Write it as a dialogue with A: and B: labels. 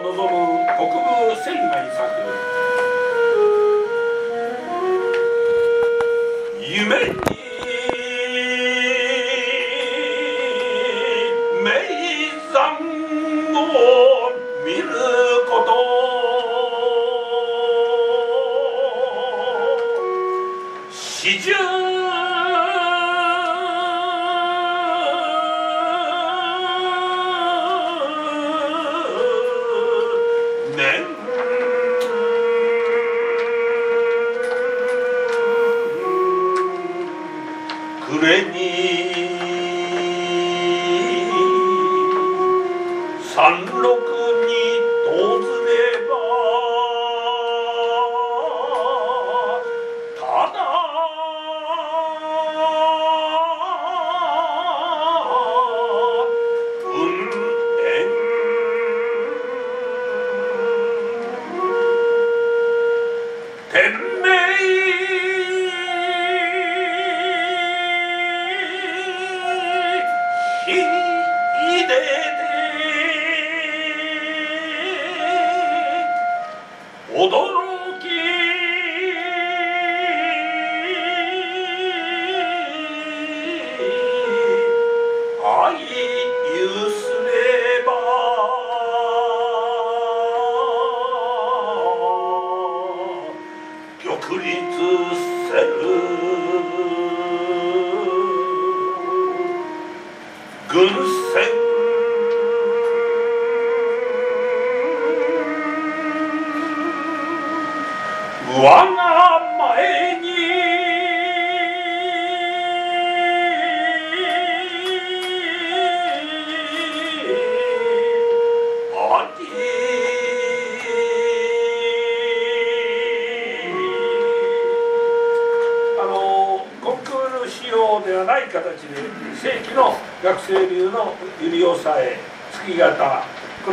A: 望む北部船外作夢に名山を見ること40年暮れに山麓に訪ればただ雲煙天明秀で驚き相ゆすれば玉立せる軍船我が前にありコンクール仕様ではない形で正規の学生流の百合押さえ月型